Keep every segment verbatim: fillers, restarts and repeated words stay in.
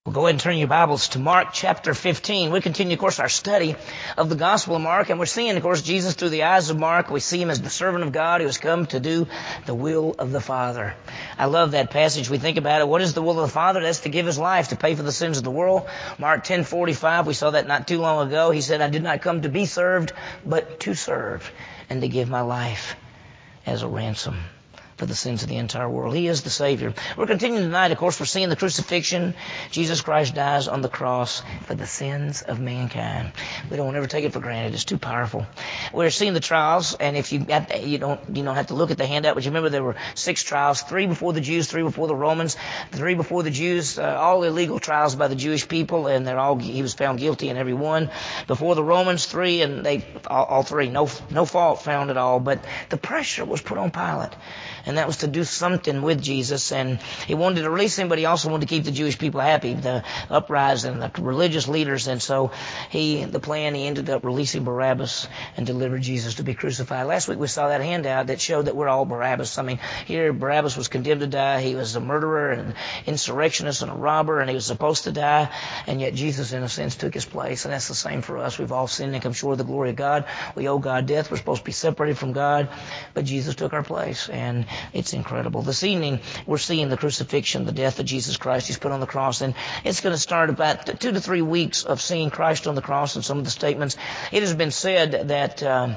Well, go ahead and turn your Bibles to Mark chapter fifteen. We continue, of course, our study of the Gospel of Mark, and we're seeing, of course, Jesus through the eyes of Mark. We see him as the servant of God who has come to do the will of the Father. I love that passage. We think about it. What is the will of the Father? That's to give his life to pay for the sins of the world. Mark ten forty-five, we saw that not too long ago. He said, I did not come to be served, but to serve and to give my life as a ransom for the sins of the entire world. He is the Savior. We're continuing tonight, of course, we're seeing the crucifixion. Jesus Christ dies on the cross for the sins of mankind. We don't ever take it for granted. It's too powerful. We're seeing the trials, and if you got, you don't you don't have to look at the handout, but you remember there were six trials, three before the Jews, three before the Romans, three before the Jews, uh, all illegal trials by the Jewish people, and they're all he was found guilty in every one. Before the Romans, three, and they all, all three, no no fault found at all, but the pressure was put on Pilate. And that was to do something with Jesus. And he wanted to release him, but he also wanted to keep the Jewish people happy, the uprising, the religious leaders. And so he, the plan, he ended up releasing Barabbas and delivered Jesus to be crucified. Last week we saw that handout that showed that we're all Barabbas. I mean, here Barabbas was condemned to die. He was a murderer and insurrectionist and a robber, and he was supposed to die. And yet Jesus, in a sense, took his place. And that's the same for us. We've all sinned and come short of the glory of God. We owe God death. We're supposed to be separated from God. But Jesus took our place. And it's incredible. This evening, we're seeing the crucifixion, the death of Jesus Christ. He's put on the cross, and it's going to start about two to three weeks of seeing Christ on the cross and some of the statements. It has been said that um,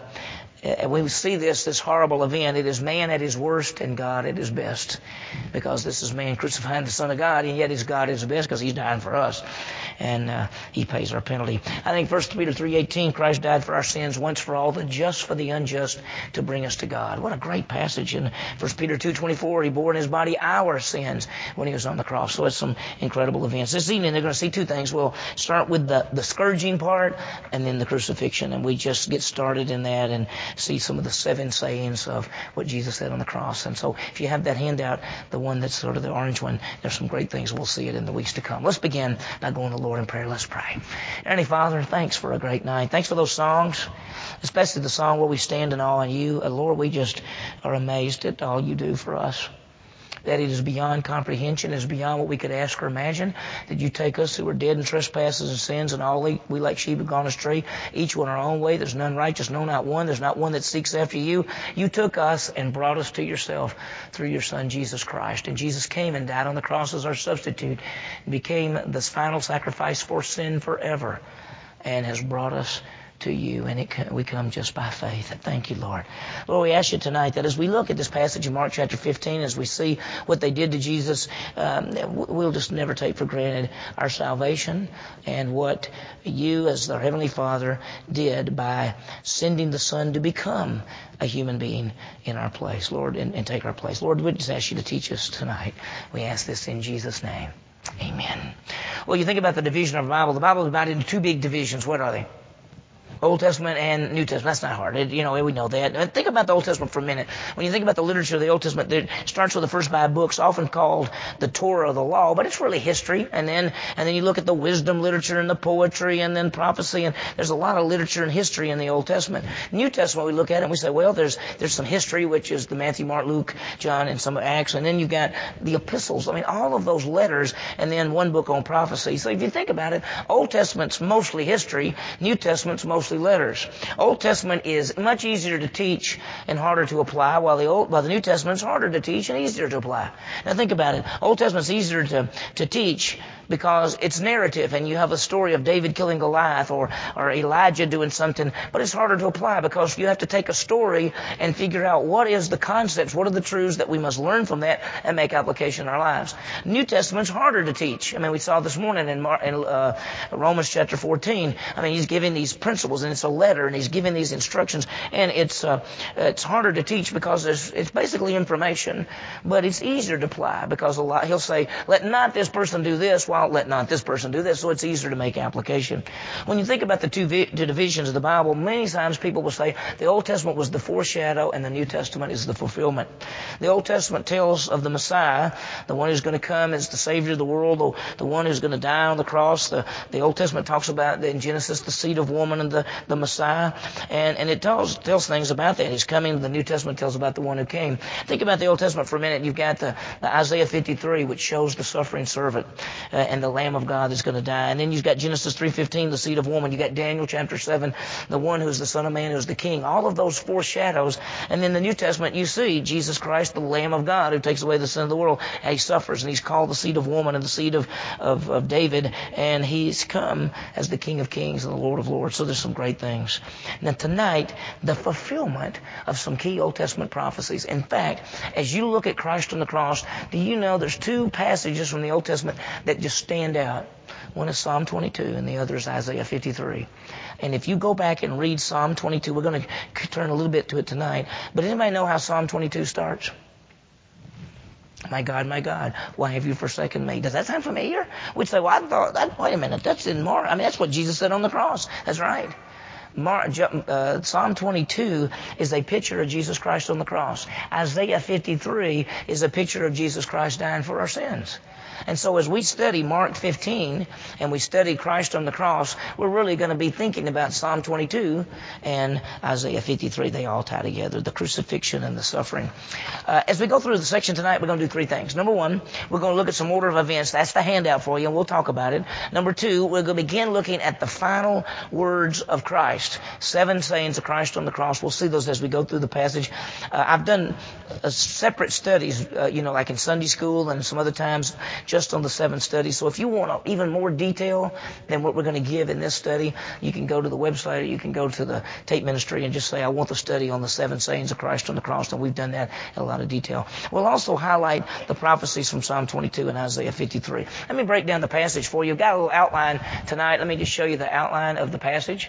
we see this, this horrible event. It is man at his worst and God at his best, because this is man crucifying the Son of God, and yet his God at his best because he's dying for us, and uh, he pays our penalty. I think First Peter three eighteen, Christ died for our sins once for all, the just for the unjust, to bring us to God. What a great passage. In First Peter two twenty-four, he bore in his body our sins when he was on the cross. So it's some incredible events. This evening they're going to see two things. We'll start with the, the scourging part and then the crucifixion, and we just get started in that and see some of the seven sayings of what Jesus said on the cross. And so if you have that handout, the one that's sort of the orange one, there's some great things. We'll see it in the weeks to come. Let's begin by going to the Lord in prayer. Let's pray. Heavenly Father, thanks for a great night. Thanks for those songs, especially the song where we stand in awe on you. Uh, Lord, we just are amazed at all you do for us, that it is beyond comprehension, it is beyond what we could ask or imagine, that you take us who are dead in trespasses and sins, and all we, we like sheep have gone astray, each one our own way. There's none righteous, no, not one. There's not one that seeks after you. You took us and brought us to yourself through your Son, Jesus Christ. And Jesus came and died on the cross as our substitute, and became the final sacrifice for sin forever, and has brought us to you, and it, we come just by faith. Thank you, Lord. Lord, we ask you tonight that as we look at this passage in Mark chapter fifteen, as we see what they did to Jesus, um, we'll just never take for granted our salvation and what you as our Heavenly Father did by sending the Son to become a human being in our place, Lord, and, and take our place. Lord, we just ask you to teach us tonight. We ask this in Jesus' name. Amen. Well, you think about the division of the Bible. The Bible is divided into two big divisions. What are they? Old Testament and New Testament. That's not hard. It, you know, we know that. And think about the Old Testament for a minute. When you think about the literature of the Old Testament, it starts with the first five books, often called the Torah of the Law, but it's really history. And then, and then you look at the wisdom literature and the poetry and then prophecy, and there's a lot of literature and history in the Old Testament. New Testament, we look at it and we say, well, there's there's some history, which is the Matthew, Mark, Luke, John, and some Acts, and then you've got the epistles. I mean, all of those letters, and then one book on prophecy. So if you think about it, Old Testament's mostly history, New Testament's mostly letters. Old Testament is much easier to teach and harder to apply, while the Old, while the New Testament's harder to teach and easier to apply. Now think about it. Old Testament's easier to, to teach because it's narrative, and you have a story of David killing Goliath or, or Elijah doing something, but it's harder to apply because you have to take a story and figure out what is the concepts, what are the truths that we must learn from that and make application in our lives. New Testament's harder to teach. I mean, we saw this morning in, Mar- in uh, Romans chapter fourteen. I mean, he's giving these principles, and it's a letter, and he's giving these instructions, and it's uh, it's harder to teach because it's, it's basically information, but it's easier to apply because a lot, he'll say, let not this person do this, while let not this person do this, so it's easier to make application. When you think about the two, vi- two divisions of the Bible, many times people will say the Old Testament was the foreshadow and the New Testament is the fulfillment. The Old Testament tells of the Messiah, the one who's going to come as the Savior of the world, the, the one who's going to die on the cross. The, the Old Testament talks about, in Genesis, the seed of woman and the the Messiah. And, and it tells, tells things about that. He's coming. The New Testament tells about the one who came. Think about the Old Testament for a minute. You've got the, the Isaiah fifty-three, which shows the suffering servant uh, and the Lamb of God that's going to die. And then you've got Genesis three fifteen, the seed of woman. You've got Daniel chapter seven, the one who's the Son of Man, who's the King. All of those foreshadows. And in the New Testament, you see Jesus Christ, the Lamb of God, who takes away the sin of the world. And he suffers, and he's called the seed of woman and the seed of, of, of David. And he's come as the King of Kings and the Lord of Lords. So there's some great things. Now tonight, the fulfillment of some key Old Testament prophecies. In fact, as you look at Christ on the cross, do you know there's two passages from the Old Testament that just stand out? One is Psalm twenty-two and the other is Isaiah fifty-three. And if you go back and read Psalm twenty-two, we're going to turn a little bit to it tonight. But anybody know how Psalm twenty-two starts? My God, my God, why have you forsaken me? Does that sound familiar? We'd say, well, I thought, that, wait a minute, that's in Mark. I mean, that's what Jesus said on the cross. That's right. Mark, uh, Psalm twenty-two is a picture of Jesus Christ on the cross. Isaiah fifty-three is a picture of Jesus Christ dying for our sins. And so as we study Mark fifteen and we study Christ on the cross, we're really going to be thinking about Psalm twenty-two and Isaiah fifty-three. They all tie together, the crucifixion and the suffering. Uh, as we go through the section tonight, we're going to do three things. Number one, we're going to look at some order of events. That's the handout for you, and we'll talk about it. Number two, we're going to begin looking at the final words of Christ. Seven sayings of Christ on the cross. We'll see those as we go through the passage. Uh, I've done uh, separate studies, uh, you know, like in Sunday school and some other times, just on the seven studies. So if you want even more detail than what we're going to give in this study, you can go to the website or you can go to the tape ministry and just say, I want the study on the seven sayings of Christ on the cross. And we've done that in a lot of detail. We'll also highlight the prophecies from Psalm twenty-two and Isaiah fifty-three. Let me break down the passage for you. I've got a little outline tonight. Let me just show you the outline of the passage.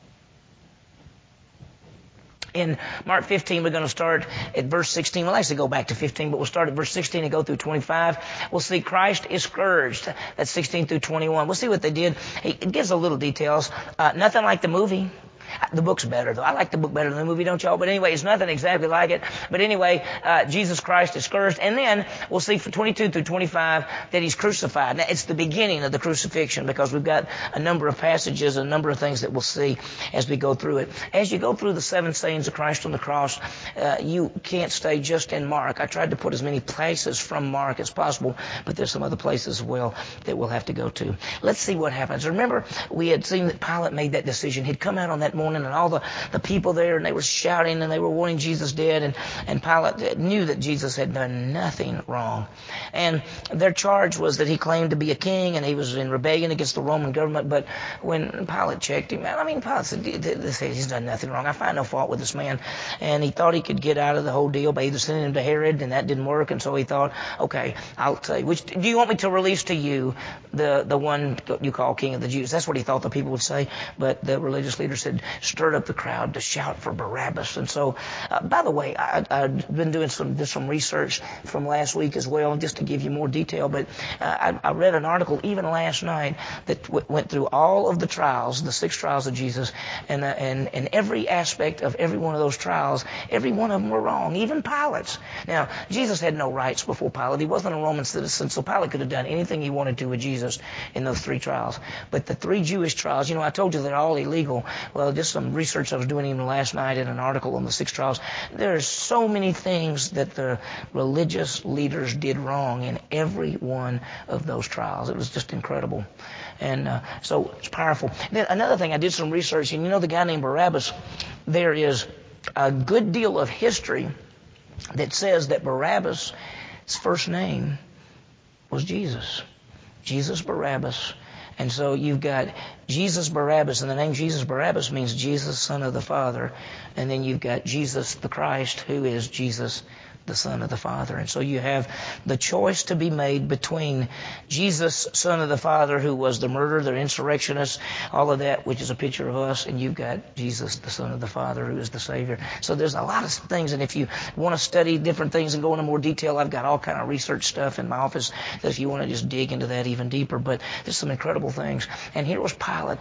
In Mark fifteen, we're going to start at verse sixteen. We'll actually go back to fifteen, but we'll start at verse sixteen and go through twenty-five. We'll see Christ is scourged. That's sixteen through twenty-one. We'll see what they did. It gives a little details. Uh, nothing like the movie. The book's better, though. I like the book better than the movie, don't y'all? But anyway, it's nothing exactly like it. But anyway, uh, Jesus Christ is scourged. And then we'll see from twenty-two through twenty-five that he's crucified. Now, it's the beginning of the crucifixion because we've got a number of passages, a number of things that we'll see as we go through it. As you go through the seven sayings of Christ on the cross, uh, you can't stay just in Mark. I tried to put as many places from Mark as possible, but there's some other places as well that we'll have to go to. Let's see what happens. Remember, we had seen that Pilate made that decision. He'd come out on that morning and all the, the people there, and they were shouting and they were wanting Jesus dead, and, and Pilate knew that Jesus had done nothing wrong. And their charge was that he claimed to be a king and he was in rebellion against the Roman government. But when Pilate checked him out, I mean, Pilate said, he's done nothing wrong. I find no fault with this man. And he thought he could get out of the whole deal by either sending him to Herod, and that didn't work. And so he thought, okay, I'll tell you, which, do you want me to release to you the, the one you call King of the Jews? That's what he thought the people would say. But the religious leader said, stirred up the crowd to shout for Barabbas. And so, uh, by the way, I, I've been doing some did some research from last week as well, just to give you more detail. But uh, I, I read an article even last night that w- went through all of the trials, the six trials of Jesus, and uh, and and every aspect of every one of those trials, every one of them were wrong, even Pilate's. Now, Jesus had no rights before Pilate. He wasn't a Roman citizen, so Pilate could have done anything he wanted to with Jesus in those three trials. But the three Jewish trials, you know, I told you they're all illegal. Well, just some research I was doing even last night in an article on the six trials. There are so many things that the religious leaders did wrong in every one of those trials. It was just incredible. And uh, so it's powerful. Then another thing, I did some research, and you know the guy named Barabbas, there is a good deal of history that says that Barabbas' first name was Jesus. Jesus Barabbas. And so you've got Jesus Barabbas, and the name Jesus Barabbas means Jesus, Son of the Father. And then you've got Jesus the Christ, who is Jesus, the Son of the Father. And so you have the choice to be made between Jesus, Son of the Father, who was the murderer, the insurrectionist, all of that, which is a picture of us, and you've got Jesus, the Son of the Father, who is the Savior. So there's a lot of things, and if you want to study different things and go into more detail, I've got all kind of research stuff in my office that if you want to just dig into that even deeper. But there's some incredible things. And here was Pilate.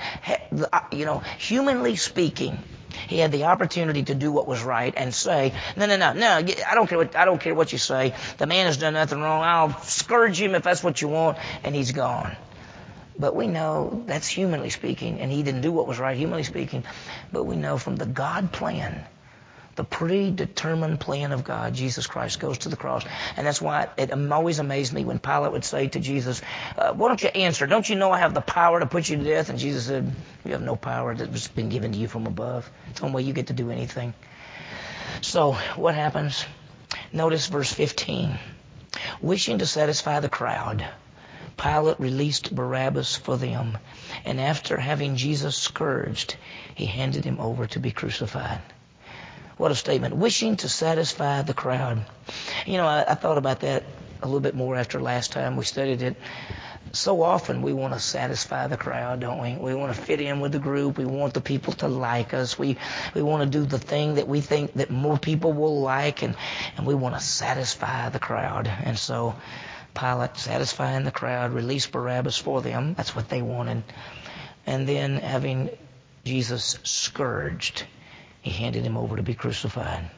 You know, humanly speaking, he had the opportunity to do what was right and say, no, no, no, no, I don't care what, I don't care what you say. The man has done nothing wrong. I'll scourge him if that's what you want. And he's gone. But we know that's humanly speaking, and he didn't do what was right humanly speaking. But we know from the God plan, the predetermined plan of God, Jesus Christ goes to the cross. And that's why it always amazed me when Pilate would say to Jesus, uh, why don't you answer? Don't you know I have the power to put you to death? And Jesus said, you have no power that's been given to you from above. It's the only way you get to do anything. So what happens? Notice verse fifteen. Wishing to satisfy the crowd, Pilate released Barabbas for them. And after having Jesus scourged, he handed him over to be crucified. What a statement. Wishing to satisfy the crowd. You know, I, I thought about that a little bit more after last time we studied it. So often we want to satisfy the crowd, don't we? We want to fit in with the group. We want the people to like us. We we want to do the thing that we think that more people will like, and, and we want to satisfy the crowd. And so Pilate, satisfying the crowd, released Barabbas for them. That's what they wanted. And then having Jesus scourged, he handed him over to be crucified.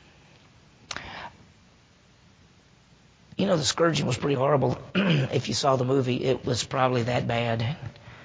You know, the scourging was pretty horrible. If you saw the movie, it was probably that bad.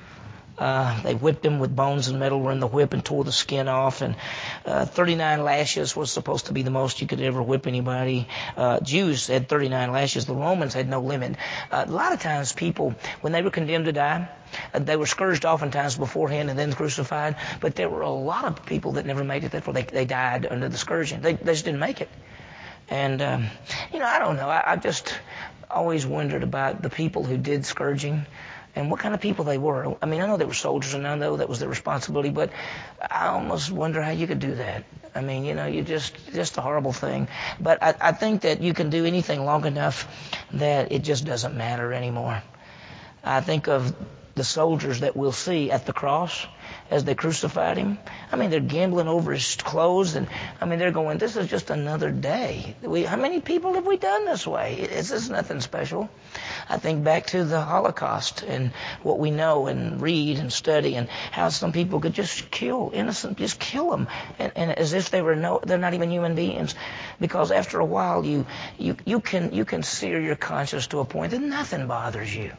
Uh, they whipped him with bones and metal were in the whip and tore the skin off. And uh, thirty-nine lashes was supposed to be the most you could ever whip anybody. Uh, Jews had thirty-nine lashes. The Romans had no limit. Uh, a lot of times people, when they were condemned to die, uh, they were scourged oftentimes beforehand and then crucified. But there were a lot of people that never made it that far. They, they died under the scourging. They, they just didn't make it. And, um, you know, I don't know. I, I just always wondered about the people who did scourging and what kind of people they were. I mean, I know they were soldiers, and I know that was their responsibility, but I almost wonder how you could do that. I mean, you know, you just, just a horrible thing. But I, I think that you can do anything long enough that it just doesn't matter anymore. I think of the soldiers that we'll see at the cross as they crucified him. I mean, they're gambling over his clothes, and I mean, they're going, this is just another day. We, how many people have we done this way? It's just nothing special. I think back to the Holocaust and what we know and read and study, and how some people could just kill innocent, just kill them, and, and as if they were no, they're not even human beings, because after a while you you you can you can sear your conscience to a point that nothing bothers you.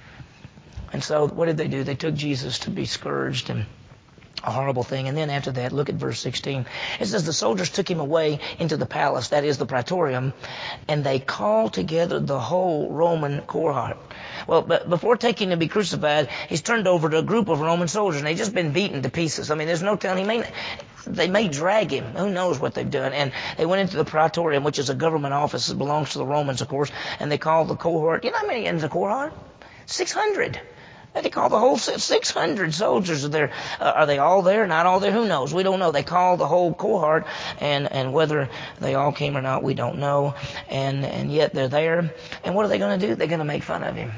And so what did they do? They took Jesus to be scourged, and a horrible thing. And then after that, look at verse sixteen. It says, the soldiers took him away into the palace, that is the praetorium, and they called together the whole Roman cohort. Well, but before taking him to be crucified, he's turned over to a group of Roman soldiers, and they've just been beaten to pieces. I mean, there's no telling. He may, they may drag him. Who knows what they've done? And they went into the praetorium, which is a government office. It belongs to the Romans, of course, and they called the cohort. You know how many in the cohort? six hundred. They call the whole six hundred soldiers are there. Uh, are they all there? Not all there? Who knows? We don't know. They call the whole cohort, and, and whether they all came or not, we don't know. And, and yet they're there. And what are they going to do? They're going to make fun of him.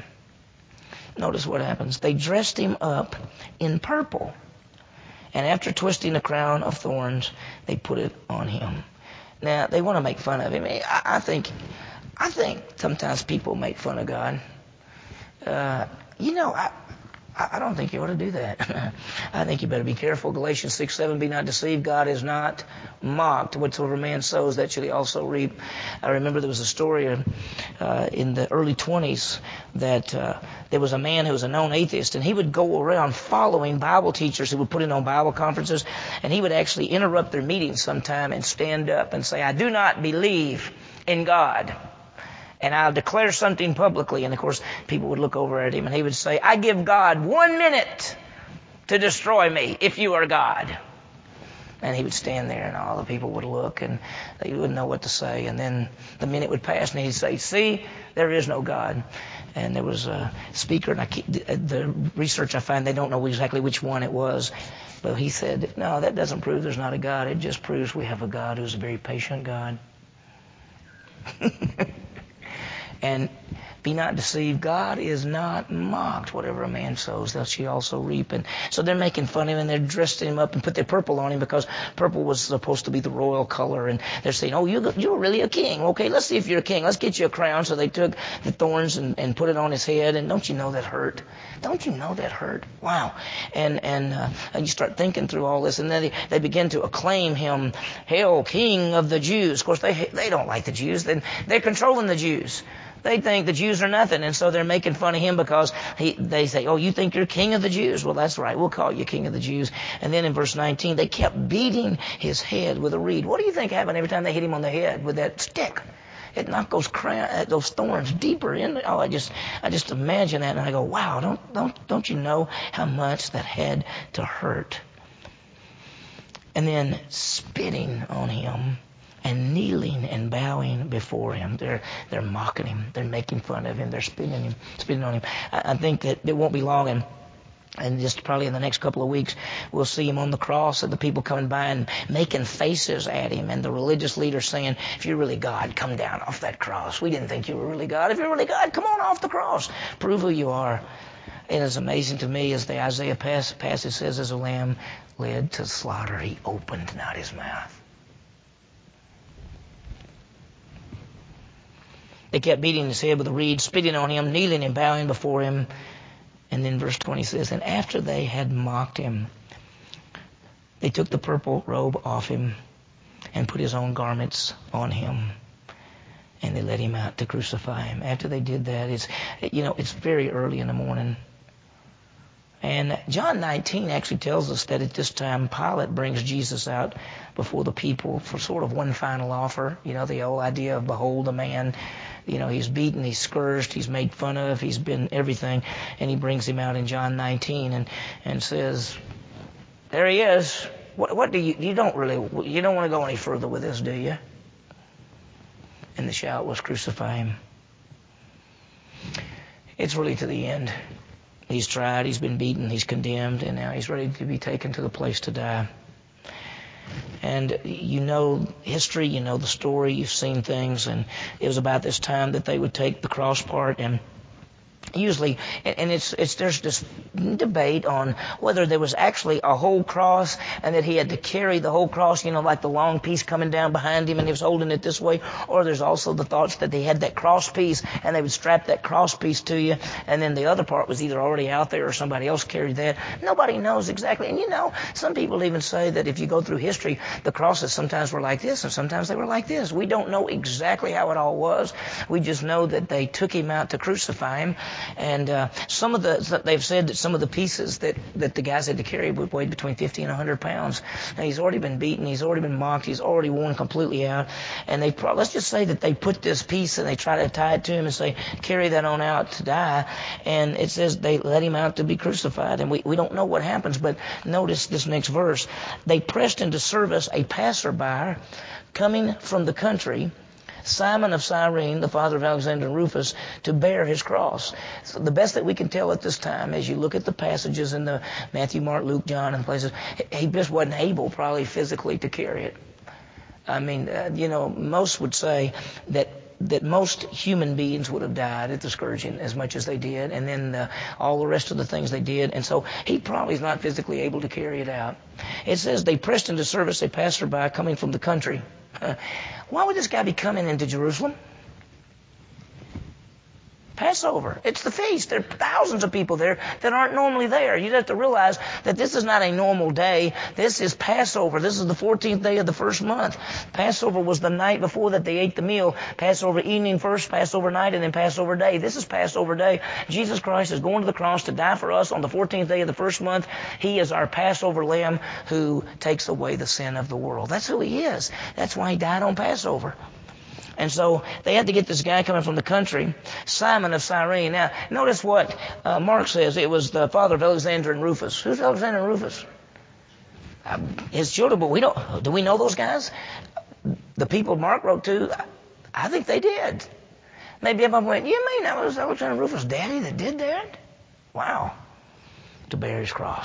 Notice what happens. They dressed him up in purple. And after twisting a crown of thorns, they put it on him. Now, they want to make fun of him. I, I think, I think sometimes people make fun of God. Uh, you know, I, I don't think you ought to do that. I think you better be careful. Galatians six seven, be not deceived. God is not mocked. Whatsoever man sows, that shall he also reap. I remember there was a story uh, in the early twenties that uh, there was a man who was a known atheist, and he would go around following Bible teachers who would put in on Bible conferences, and he would actually interrupt their meetings sometime and stand up and say, I do not believe in God. And I'll declare something publicly. And, of course, people would look over at him, and he would say, I give God one minute to destroy me if you are God. And he would stand there, and all the people would look, and they wouldn't know what to say. And then the minute would pass, and he'd say, see, there is no God. And there was a speaker, and I keep, the research I find, they don't know exactly which one it was. But he said, no, that doesn't prove there's not a God. It just proves we have a God who's a very patient God. And be not deceived. God is not mocked. Whatever a man sows, that shall he also reap. And so they're making fun of him, and they're dressing him up and put their purple on him because purple was supposed to be the royal color. And they're saying, oh, you, you're really a king. Okay, let's see if you're a king. Let's get you a crown. So they took the thorns and, and put it on his head. And don't you know that hurt? Don't you know that hurt? Wow. And and, uh, and you start thinking through all this, and then they, they begin to acclaim him, Hail, King of the Jews. Of course, they they don't like the Jews. Then they're controlling the Jews. They think the Jews are nothing, and so they're making fun of him because he, they say, oh, you think you're king of the Jews? Well, that's right. We'll call you king of the Jews. And then in verse nineteen, they kept beating his head with a reed. What do you think happened every time they hit him on the head with that stick? It knocked those crown, those thorns deeper in. Oh, I just, I just imagine that, and I go, wow, don't, don't, don't you know how much that had to hurt? And then spitting on him and kneeling and bowing before him. They're they're mocking him. They're making fun of him. They're spitting him, spitting on him. I, I think that it won't be long, and and just probably in the next couple of weeks, we'll see him on the cross and the people coming by and making faces at him, and the religious leaders saying, if you're really God, come down off that cross. We didn't think you were really God. If you're really God, come on off the cross. Prove who you are. And it's amazing to me, as the Isaiah passage says, as a lamb led to slaughter, he opened not his mouth. They kept beating his head with a reed, spitting on him, kneeling and bowing before him. And then verse twenty says, and after they had mocked him, they took the purple robe off him and put his own garments on him. And they led him out to crucify him. After they did that, it's, you know, it's very early in the morning. And John nineteen actually tells us that at this time, Pilate brings Jesus out before the people for sort of one final offer. You know, the old idea of behold a man. You know, he's beaten, he's scourged, he's made fun of, he's been everything. And he brings him out in John nineteen and, and says, there he is. What, what do you, you don't really, you don't want to go any further with this, do you? And the shout was, crucify him. It's really to the end. He's tried, he's been beaten, he's condemned, and now he's ready to be taken to the place to die. And you know history, you know the story, you've seen things, and it was about this time that they would take the cross part and usually, and it's it's there's this debate on whether there was actually a whole cross and that he had to carry the whole cross, you know, like the long piece coming down behind him and he was holding it this way, or there's also the thoughts that they had that cross piece and they would strap that cross piece to you, and then the other part was either already out there or somebody else carried that. Nobody knows exactly. And you know, some people even say that if you go through history, the crosses sometimes were like this and sometimes they were like this. We don't know exactly how it all was. We just know that they took him out to crucify him. And uh, some of the, they've said that some of the pieces that, that the guys had to carry would weigh between fifty and one hundred pounds. Now, he's already been beaten. He's already been mocked. He's already worn completely out. And they, let's just say that they put this piece and they try to tie it to him and say, carry that on out to die. And it says they let him out to be crucified. And we, we don't know what happens, but notice this next verse. They pressed into service a passerby coming from the country, Simon of Cyrene, the father of Alexander and Rufus, to bear his cross. So the best that we can tell at this time, as you look at the passages in the Matthew, Mark, Luke, John, and places, he just wasn't able probably physically to carry it. I mean, uh, you know, most would say that that most human beings would have died at the scourging as much as they did, and then uh, all the rest of the things they did. And so he probably is not physically able to carry it out. It says they pressed into service a passerby coming from the country. Uh, why would this guy be coming into Jerusalem? Passover. It's the feast. There are thousands of people there that aren't normally there. You have to realize that this is not a normal day. This is Passover. This is the fourteenth day of the first month. Passover was the night before that they ate the meal. Passover evening first, Passover night, and then Passover day. This is Passover day. Jesus Christ is going to the cross to die for us on the fourteenth day of the first month. He is our Passover lamb who takes away the sin of the world. That's who he is. That's why he died on Passover. And so they had to get this guy coming from the country, Simon of Cyrene. Now, notice what uh, Mark says. It was the father of Alexander and Rufus. Who's Alexander and Rufus? Uh, his children, but we don't. Do we know those guys? The people Mark wrote to, I think they did. Maybe everyone went, you mean that was Alexander and Rufus' daddy that did that? Wow. To bear his cross.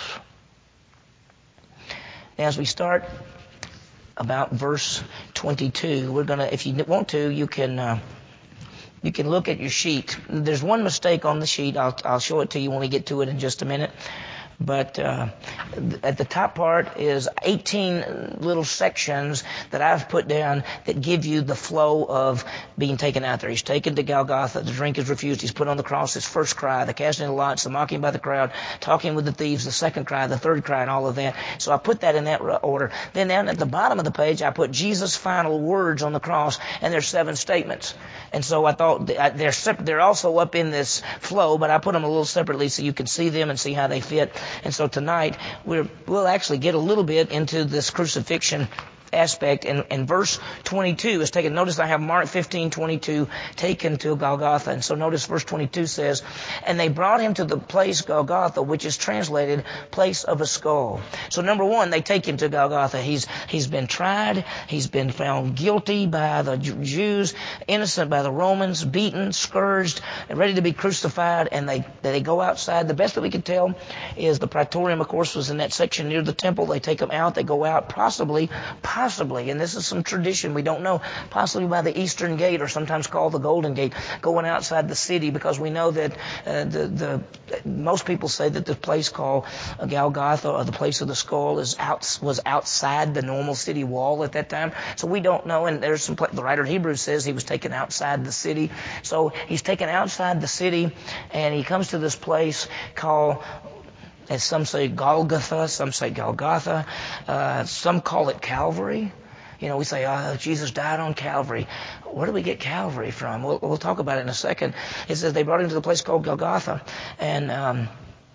Now, as we start about verse twenty-two, we're gonna, if you want to, you can uh, you can look at your sheet. There's one mistake on the sheet. I'll I'll show it to you when we get to it in just a minute. But uh, at the top part is eighteen little sections that I've put down that give you the flow of being taken out there. He's taken to Golgotha. The drink is refused. He's put on the cross. His first cry, the casting of the lots, the mocking by the crowd, talking with the thieves, the second cry, the third cry, and all of that. So I put that in that order. Then down at the bottom of the page, I put Jesus' final words on the cross, and there's seven statements. And so I thought they're they're also up in this flow, but I put them a little separately so you can see them and see how they fit. And so tonight we're, we'll actually get a little bit into this crucifixion aspect. And, and verse twenty-two is taken. Notice I have Mark fifteen twenty-two taken to Golgotha. And so notice verse twenty-two says, and they brought him to the place Golgotha, which is translated place of a skull. So number one, they take him to Golgotha. He's he's been tried. He's been found guilty by the Jews, innocent by the Romans, beaten, scourged, and ready to be crucified. And they they go outside. The best that we can tell is the Praetorium, of course, was in that section near the temple. They take him out. They go out possibly, possibly, and this is some tradition, we don't know, possibly by the Eastern Gate, or sometimes called the Golden Gate, going outside the city, because we know that uh, the, the most people say that the place called Golgotha, or the place of the skull, is out, was outside the normal city wall at that time. So we don't know, and there's some, the writer of Hebrews says he was taken outside the city. So he's taken outside the city, and he comes to this place called, as some say, Golgotha, some say Golgotha, uh, some call it Calvary. You know, we say, oh, Jesus died on Calvary. Where do we get Calvary from? We'll, we'll talk about it in a second. It says they brought him to the place called Golgotha. And um,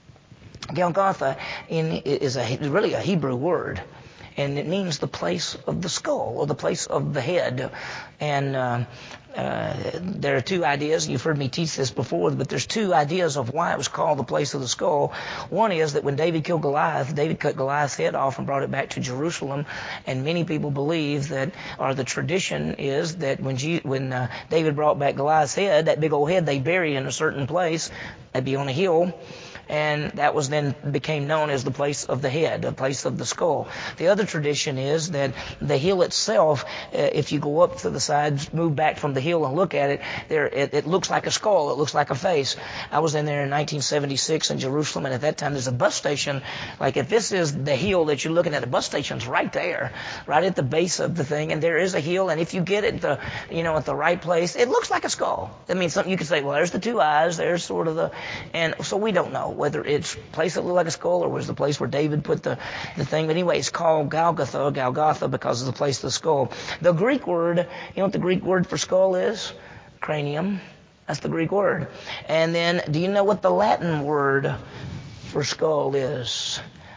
Golgotha in, is a, really a Hebrew word. And it means the place of the skull, or the place of the head. And um, uh, there are two ideas. You've heard me teach this before, but there's two ideas of why it was called the place of the skull. One is that when David killed Goliath, David cut Goliath's head off and brought it back to Jerusalem. And many people believe that, or the tradition is that when, G- when uh, David brought back Goliath's head, that big old head they buried in a certain place, that'd be on a hill. And that was then became known as the place of the head, the place of the skull. The other tradition is that the hill itself, uh, if you go up to the sides, move back from the hill and look at it, there it, it looks like a skull. It looks like a face. I was in there in nineteen seventy-six in Jerusalem, and at that time there's a bus station. Like if this is the hill that you're looking at, the bus station's right there, right at the base of the thing, and there is a hill. And if you get it, the you know at the right place, it looks like a skull. I mean, something you could say, well, there's the two eyes, there's sort of the, and so we don't know whether it's a place that looked like a skull or was the place where David put the, the thing. But anyway, it's called Golgotha, Golgotha, because of the place of the skull. The Greek word, you know what the Greek word for skull is? Cranium. That's the Greek word. And then, do you know what the Latin word for skull is?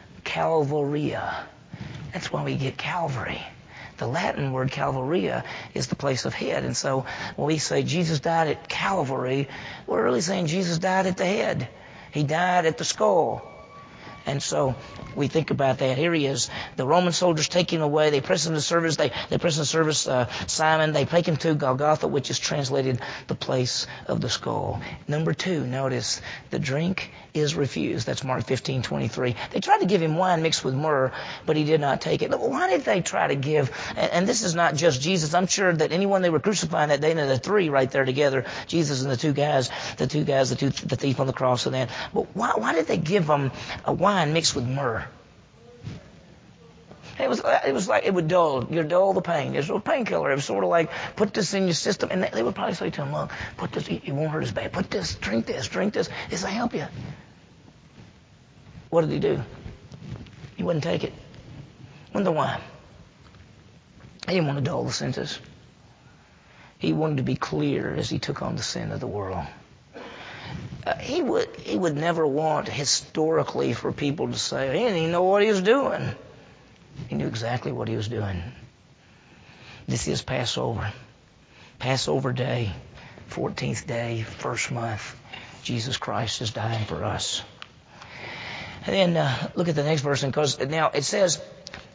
Calvaria. That's why we get Calvary. The Latin word Calvaria is the place of head. And so when we say Jesus died at Calvary, we're really saying Jesus died at the head. He died at the skull. And so we think about that. Here he is. The Roman soldiers take him away. They press him to service. They, they press him to service uh, Simon. They take him to Golgotha, which is translated the place of the skull. Number two, notice the drink is refused. That's Mark fifteen twenty-three. They tried to give him wine mixed with myrrh, but he did not take it. But why did they try to give? And, and this is not just Jesus. I'm sure that anyone they were crucifying that day, and the three right there together, Jesus and the two guys, the two guys, the two, the thief on the cross and that. But why, why did they give them a wine mixed with myrrh? It was, it was like, it would dull, you dull the pain. It's a painkiller. It was sort of like, put this in your system. And they would probably say to him, look, put this, it won't hurt as bad. Put this, drink this, drink this. This will help you. What did he do? He wouldn't take it. Wonder why? He didn't want to dull the senses. He wanted to be clear as he took on the sin of the world. Uh, he would, he would never want historically for people to say, he didn't even know what he was doing. He knew exactly what he was doing. This is Passover. Passover day, fourteenth day, first month. Jesus Christ is dying for us. And then uh, look at the next verse, because now it says,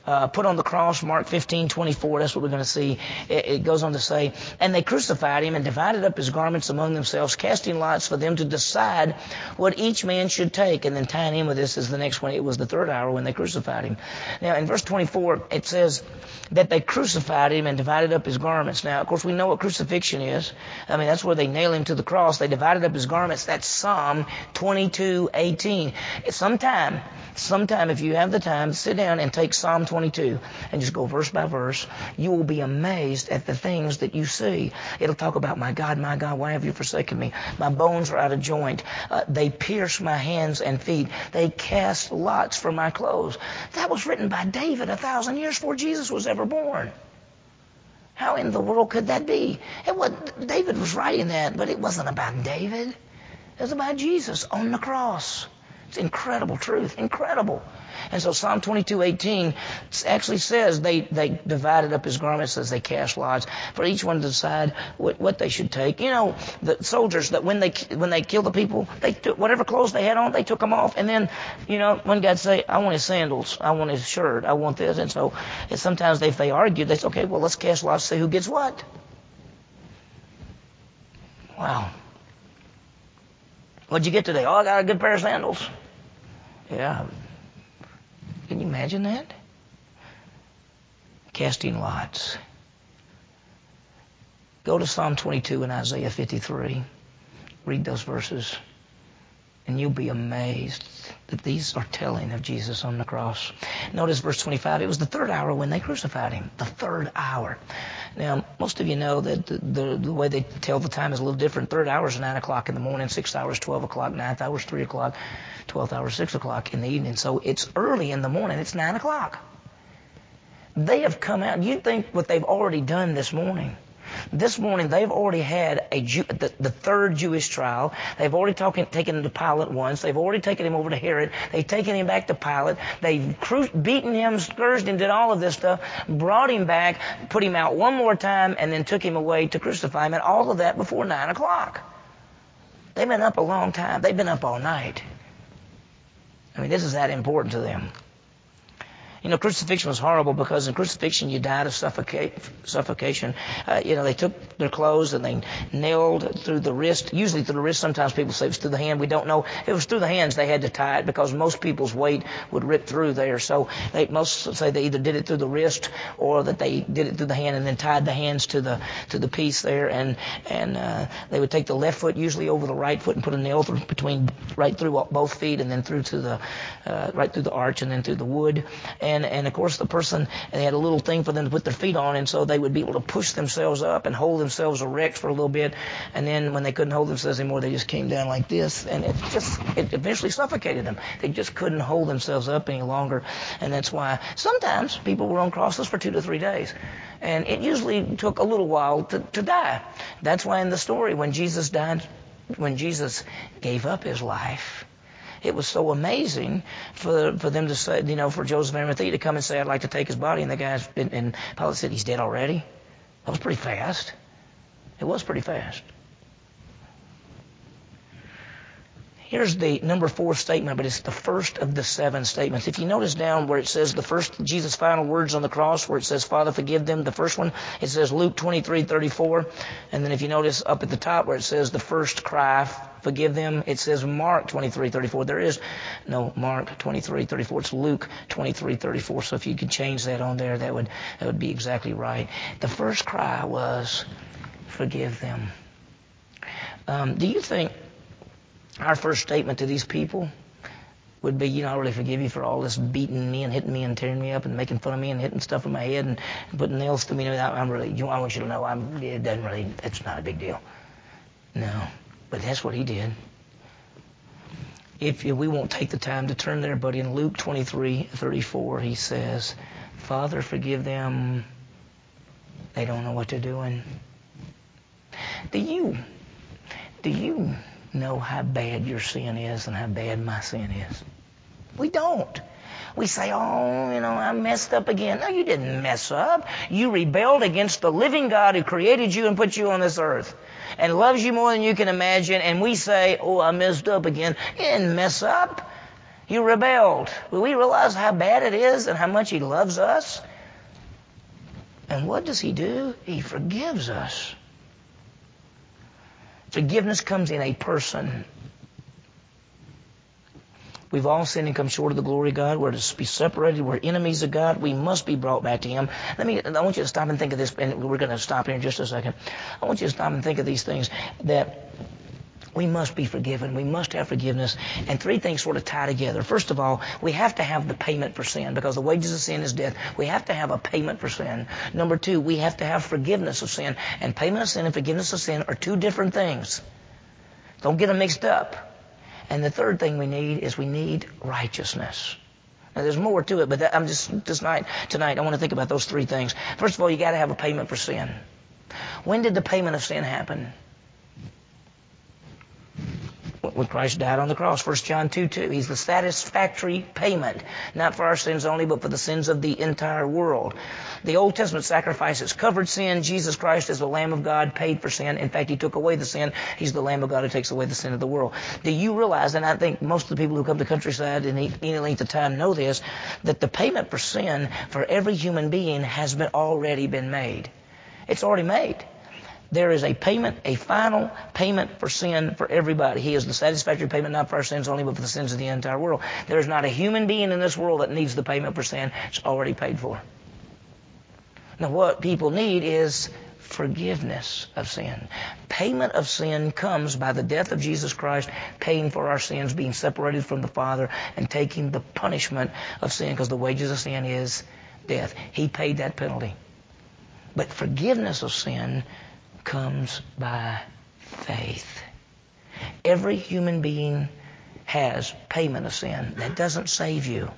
uh, put on the cross, Mark fifteen twenty-four, that's what we're going to see. It, it goes on to say, and they crucified him and divided up his garments among themselves, casting lots for them to decide what each man should take. And then tying in with this is the next one. It was the third hour when they crucified him. Now, in verse twenty-four, it says that they crucified him and divided up his garments. Now, of course, we know what crucifixion is. I mean, that's where they nail him to the cross. They divided up his garments. That's Psalm twenty-two eighteen. Sometime, sometime, if you have the time, sit down and take Psalm twenty-two and just go verse by verse. You will be amazed at the things that you see. It'll talk about, my God, my God, why have you forsaken me? My bones are out of joint. Uh, they pierce my hands and feet. They cast lots for my clothes. That was written by David a thousand years before Jesus was ever born. How in the world could that be? It was, David was writing that, but it wasn't about David. It was about Jesus on the cross. It's incredible truth, incredible. And so Psalm twenty-two eighteen actually says they, they divided up his garments as they cast lots for each one to decide what, what they should take. You know, the soldiers, that when they when they killed the people, they took whatever clothes they had on, they took them off. And then, you know, one guy'd say, I want his sandals, I want his shirt, I want this. And so and sometimes if they argued, they say, okay, well, let's cast lots to see who gets what. Wow. What'd you get today? Oh, I got a good pair of sandals. Yeah. Can you imagine that? Casting lots. Go to Psalm twenty-two and Isaiah fifty-three. Read those verses. And you'll be amazed that these are telling of Jesus on the cross. Notice verse twenty-five. It was the third hour when they crucified him. The third hour. Now, most of you know that the, the, the way they tell the time is a little different. Third hour is nine o'clock in the morning, sixth hour is twelve o'clock, ninth hour is three o'clock, twelfth hour is six o'clock in the evening. So it's early in the morning. It's nine o'clock. They have come out. You'd think what they've already done this morning. This morning, they've already had a Jew, the, the third Jewish trial. They've already talking, taken him to Pilate once. They've already taken him over to Herod. They've taken him back to Pilate. They've cru- beaten him, scourged him, did all of this stuff, brought him back, put him out one more time, and then took him away to crucify him, and all of that before nine o'clock. They've been up a long time. They've been up all night. I mean, this is that important to them. You know, crucifixion was horrible because in crucifixion you died of suffocate, suffocation. Uh, you know, they took their clothes and they nailed through the wrist, usually through the wrist. Sometimes people say it was through the hand. We don't know. If it was through the hands, they had to tie it because most people's weight would rip through there. So they, most say they either did it through the wrist or that they did it through the hand and then tied the hands to the to the piece there. And and uh, they would take the left foot usually over the right foot and put a nail through, between right through both feet and then through to the uh, right through the arch and then through the wood. And, and of course, the person, they had a little thing for them to put their feet on, and so they would be able to push themselves up and hold themselves erect for a little bit. And then when they couldn't hold themselves anymore, they just came down like this, and it just, it eventually suffocated them. They just couldn't hold themselves up any longer. And that's why sometimes people were on crosses for two to three days. And it usually took a little while to, to die. That's why in the story, when Jesus died, when Jesus gave up his life, it was so amazing for for them to say, you know, for Joseph of Arimathea to come and say, I'd like to take his body. And the guy, and, and Pilate said, he's dead already. That was pretty fast. It was pretty fast. Here's the number four statement, but it's the first of the seven statements. If you notice down where it says the first, Jesus' final words on the cross, where it says, Father, forgive them, the first one, it says Luke twenty-three thirty-four. And then if you notice up at the top where it says the first cry, forgive them, it says Mark twenty-three thirty-four. There is no Mark twenty-three thirty-four. It's Luke twenty-three thirty-four. So if you could change that on there, that would, that would be exactly right. The first cry was, forgive them. Um, do you think our first statement to these people would be, you know, I really forgive you for all this beating me and hitting me and tearing me up and making fun of me and hitting stuff in my head and putting nails to me. I'm really, you know, I want you to know, I'm, it doesn't really, it's not a big deal. No, but that's what he did. If we won't take the time to turn there, but in Luke twenty-three thirty-four, he says, Father, forgive them. They don't know what they're doing. Do you, do you know how bad your sin is and how bad my sin is? We don't. We say, oh, you know, I messed up again. No, you didn't mess up. You rebelled against the living God who created you and put you on this earth and loves you more than you can imagine. And we say, oh, I messed up again. You didn't mess up. You rebelled. Will we realize how bad it is and how much He loves us? And what does He do? He forgives us. Forgiveness comes in a person. We've all sinned and come short of the glory of God. We're to be separated. We're enemies of God. We must be brought back to Him. Let me, I want you to stop and think of this, and we're going to stop here in just a second. I want you to stop and think of these things, that we must be forgiven. We must have forgiveness. And three things sort of tie together. First of all, we have to have the payment for sin, because the wages of sin is death. We have to have a payment for sin. Number two, we have to have forgiveness of sin. And payment of sin and forgiveness of sin are two different things. Don't get them mixed up. And the third thing we need is we need righteousness. Now, there's more to it, but that, I'm just tonight, tonight I want to think about those three things. First of all, you got to have a payment for sin. When did the payment of sin happen? When Christ died on the cross. First John two two. He's the satisfactory payment, not for our sins only, but for the sins of the entire world. The Old Testament sacrifices covered sin. Jesus Christ is the Lamb of God, paid for sin. In fact, He took away the sin. He's the Lamb of God who takes away the sin of the world. Do you realize, and I think most of the people who come to Countryside in any length of time know this, that the payment for sin for every human being has been already been made. It's already made. There is a payment, a final payment for sin for everybody. He is the satisfactory payment, not for our sins only, but for the sins of the entire world. There is not a human being in this world that needs the payment for sin. It's already paid for. Now, what people need is forgiveness of sin. Payment of sin comes by the death of Jesus Christ, paying for our sins, being separated from the Father, and taking the punishment of sin, because the wages of sin is death. He paid that penalty. But forgiveness of sin comes by faith. Every human being has payment of sin. That doesn't save you.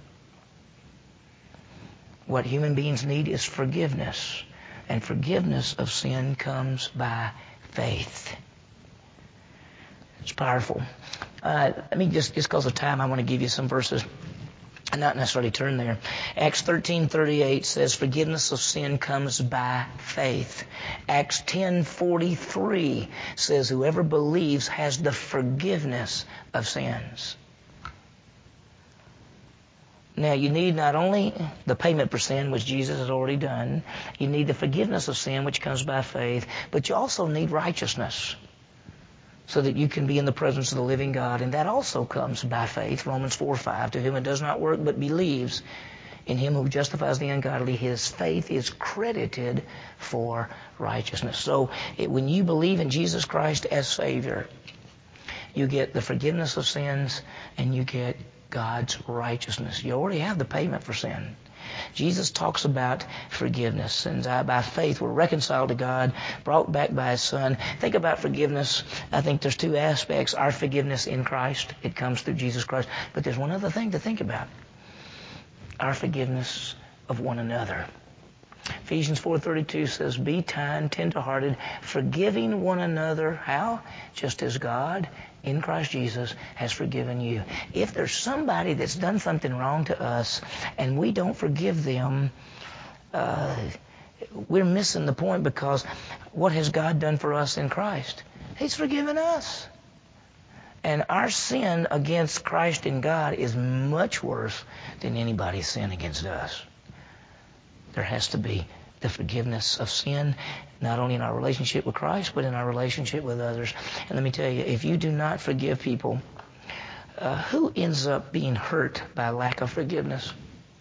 What human beings need is forgiveness. And forgiveness of sin comes by faith. It's powerful. Uh, let me just, just because of time, I want to give you some verses. And not necessarily turn there. Acts thirteen thirty-eight says forgiveness of sin comes by faith. Acts ten forty-three says whoever believes has the forgiveness of sins. Now, you need not only the payment for sin, which Jesus has already done. You need the forgiveness of sin, which comes by faith. But you also need righteousness, so that you can be in the presence of the living God. And that also comes by faith. Romans four five, to whom it does not work but believes in Him who justifies the ungodly, his faith is credited for righteousness. So it, when you believe in Jesus Christ as Savior, you get the forgiveness of sins and you get God's righteousness. You already have the payment for sin. Jesus talks about forgiveness. And by faith, we're reconciled to God, brought back by His Son. Think about forgiveness. I think there's two aspects. Our forgiveness in Christ. It comes through Jesus Christ. But there's one other thing to think about. Our forgiveness of one another. Ephesians four thirty-two says, be kind, tender-hearted, forgiving one another. How? Just as God in Christ Jesus has forgiven you. If there's somebody that's done something wrong to us and we don't forgive them, uh, we're missing the point, because what has God done for us in Christ? He's forgiven us. And our sin against Christ and God is much worse than anybody's sin against us. There has to be the forgiveness of sin, not only in our relationship with Christ, but in our relationship with others. And let me tell you, if you do not forgive people, uh, who ends up being hurt by lack of forgiveness?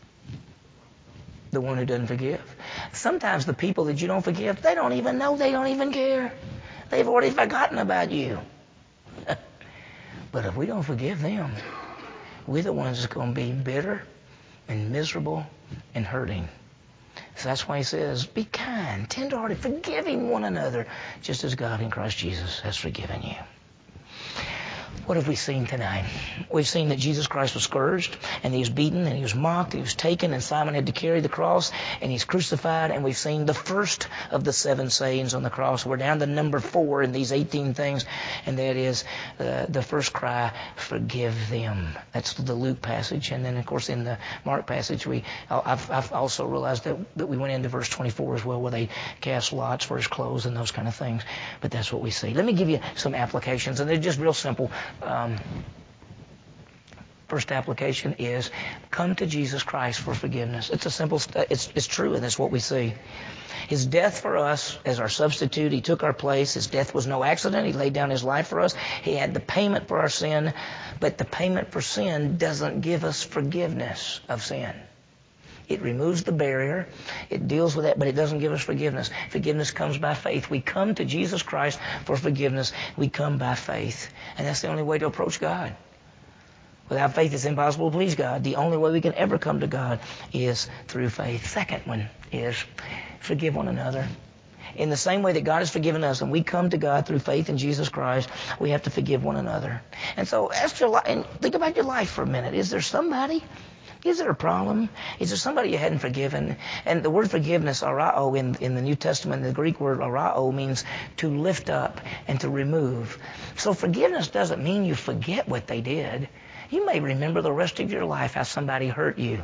The one who doesn't forgive. Sometimes the people that you don't forgive, they don't even know, they don't even care. They've already forgotten about you. But if we don't forgive them, we're the ones that's going to be bitter and miserable and hurting. So that's why He says, be kind, tender-hearted, forgiving one another, just as God in Christ Jesus has forgiven you. What have we seen tonight? We've seen that Jesus Christ was scourged, and He was beaten, and He was mocked, and He was taken, and Simon had to carry the cross, and He's crucified, and we've seen the first of the seven sayings on the cross. We're down to number four in these eighteen things, and that is uh, the first cry, forgive them. That's the Luke passage, and then, of course, in the Mark passage, we I've, I've also realized that, that we went into verse twenty-four as well, where they cast lots for His clothes and those kind of things, but that's what we see. Let me give you some applications, and they're just real simple. Um, First application is come to Jesus Christ for forgiveness. It's a simple, st- it's, it's true, and that's what we see. His death for us as our substitute, He took our place. His death was no accident. He laid down His life for us. He had the payment for our sin, but the payment for sin doesn't give us forgiveness of sin. It removes the barrier. It deals with that, but it doesn't give us forgiveness. Forgiveness comes by faith. We come to Jesus Christ for forgiveness. We come by faith. And that's the only way to approach God. Without faith, it's impossible to please God. The only way we can ever come to God is through faith. Second one is forgive one another. In the same way that God has forgiven us and we come to God through faith in Jesus Christ, we have to forgive one another. And so ask your life, and think about your life for a minute. Is there somebody? Is there a problem? Is there somebody you hadn't forgiven? And the word forgiveness, arao, in, in the New Testament, the Greek word arao means to lift up and to remove. So forgiveness doesn't mean you forget what they did. You may remember the rest of your life how somebody hurt you.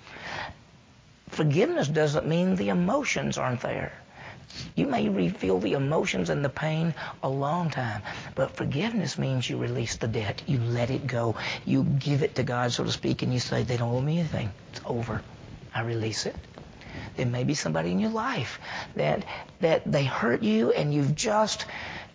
Forgiveness doesn't mean the emotions aren't there. You may feel the emotions and the pain a long time, but forgiveness means you release the debt. You let it go. You give it to God, so to speak, and you say, they don't owe me anything. It's over. I release it. There may be somebody in your life that that they hurt you, and you've just,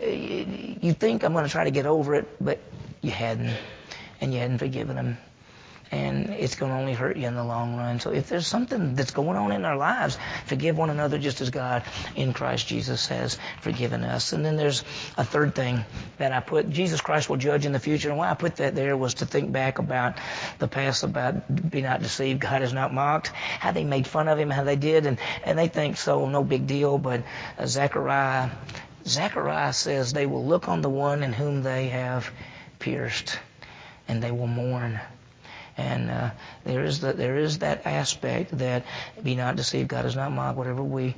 you think, I'm going to try to get over it, but you hadn't, and you hadn't forgiven them. And it's going to only hurt you in the long run. So if there's something that's going on in our lives, forgive one another just as God in Christ Jesus has forgiven us. And then there's a third thing that I put. Jesus Christ will judge in the future. And why I put that there was to think back about the past, about be not deceived, God is not mocked, how they made fun of Him, how they did. And, and they think, so no big deal. But uh, Zechariah, Zechariah says they will look on the one in whom they have pierced, and they will mourn. And uh, there is the, there is that aspect that be not deceived, God is not mocked. Whatever we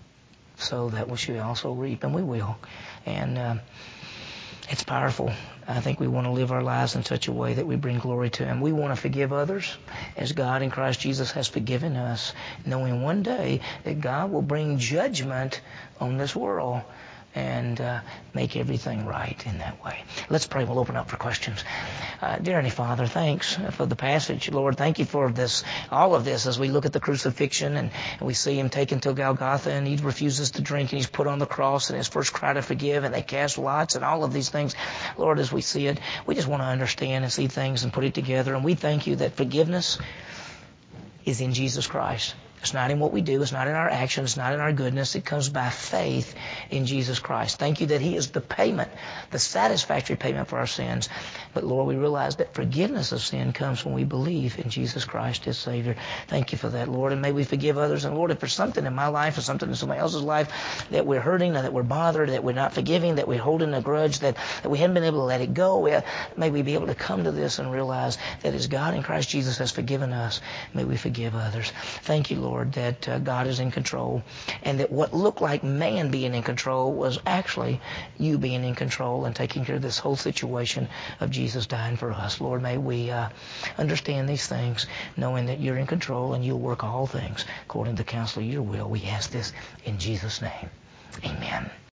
sow, that we shall also reap, and we will. And uh, it's powerful. I think we want to live our lives in such a way that we bring glory to Him. We want to forgive others as God in Christ Jesus has forgiven us, knowing one day that God will bring judgment on this world and uh, make everything right in that way. Let's pray. We'll open up for questions. Uh, dear Heavenly Father, thanks for the passage. Lord, thank You for this, all of this, as we look at the crucifixion and, and we see Him taken to Golgotha, and He refuses to drink, and He's put on the cross, and His first cry to forgive, and they cast lots, and all of these things. Lord, as we see it, we just want to understand and see things and put it together. And we thank You that forgiveness is in Jesus Christ. It's not in what we do. It's not in our actions. It's not in our goodness. It comes by faith in Jesus Christ. Thank You that He is the payment, the satisfactory payment for our sins. But Lord, we realize that forgiveness of sin comes when we believe in Jesus Christ as Savior. Thank You for that, Lord. And may we forgive others. And Lord, if there's something in my life or something in somebody else's life that we're hurting, or that we're bothered, that we're not forgiving, that we're holding a grudge, that, that we haven't been able to let it go, we, may we be able to come to this and realize that as God in Christ Jesus has forgiven us, may we forgive others. Thank You, Lord, that uh, God is in control, and that what looked like man being in control was actually You being in control and taking care of this whole situation of Jesus dying for us. Lord, may we uh, understand these things, knowing that You're in control and You'll work all things according to the counsel of Your will. We ask this in Jesus' name. Amen.